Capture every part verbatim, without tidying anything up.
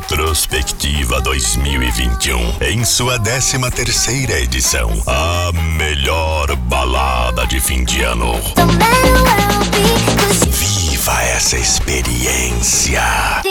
Retrospectiva dois mil e vinte e um, em sua décima terceira edição. A melhor balada de fim de ano. Viva essa experiência.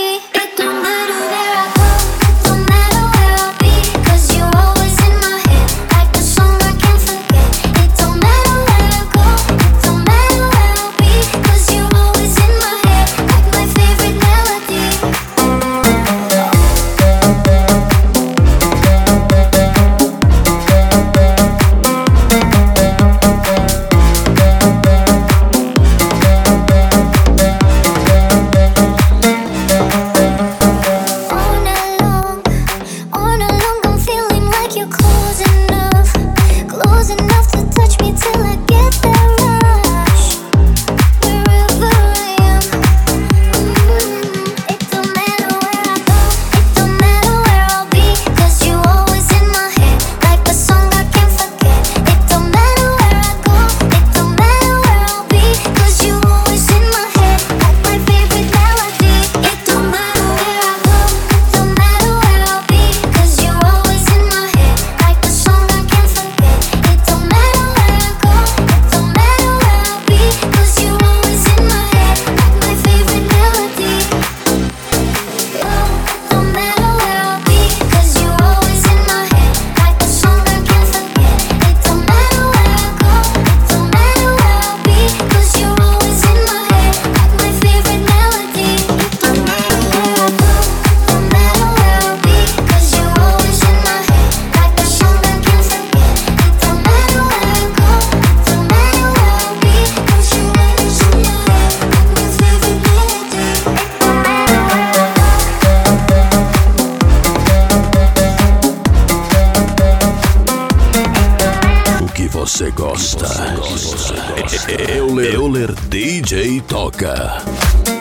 Você gosta. Você gosta. Euler, Euler D J toca.